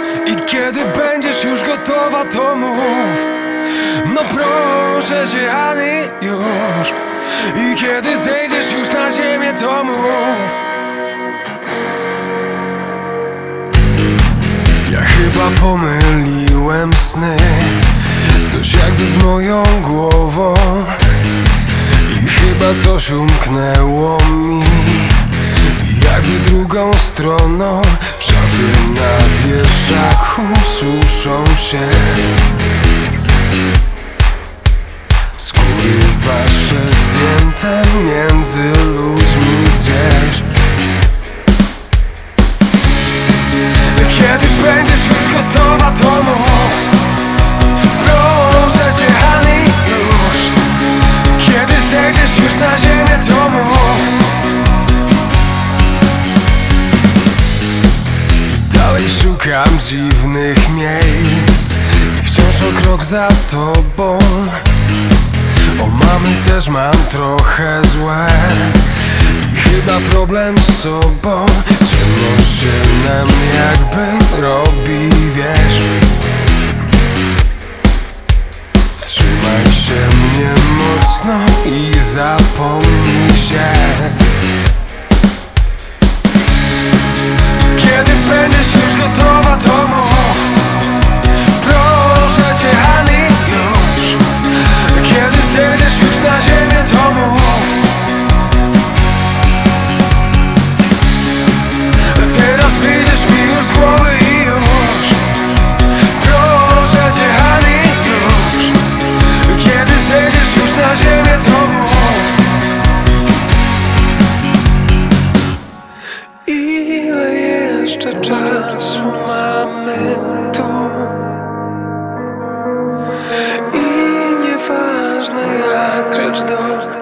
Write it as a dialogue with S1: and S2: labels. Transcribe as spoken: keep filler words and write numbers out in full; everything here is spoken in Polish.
S1: I kiedy będziesz już gotowa, to mów. No proszę cię, Honey, już. I kiedy zejdziesz już na ziemię, to mów. Ja chyba pomyliłem sny, coś jakby z moją głową. I chyba coś umknęło mi, jakby drugą stroną. W szafie na wieszaku suszą się skóry wasze zdjęte między ludźmi gdzieś. Kiedy będziesz już gotowa, to mów. Proszę cię, Honey, już. Kiedy zejdziesz już na ziemię, to mów. Dalej szukam dziwnych miejsc i wciąż o krok za tobą. O mamy też mam trochę złe i chyba problem z sobą. Ciemno się nam jakby robi, wiesz. Trzymaj się mnie mocno i zapomnij się. Kiedy będziesz już gotowa, to mów. Proszę cię, Honey, już. Kiedy zejdziesz już na ziemię, to mów. Teraz wyjdziesz mi już z głowy i już. Proszę cię, Honey, już. Kiedy zejdziesz już na ziemię, to mów. Ile jeszcze czasu mamy tu? I nieważne jak, lecz do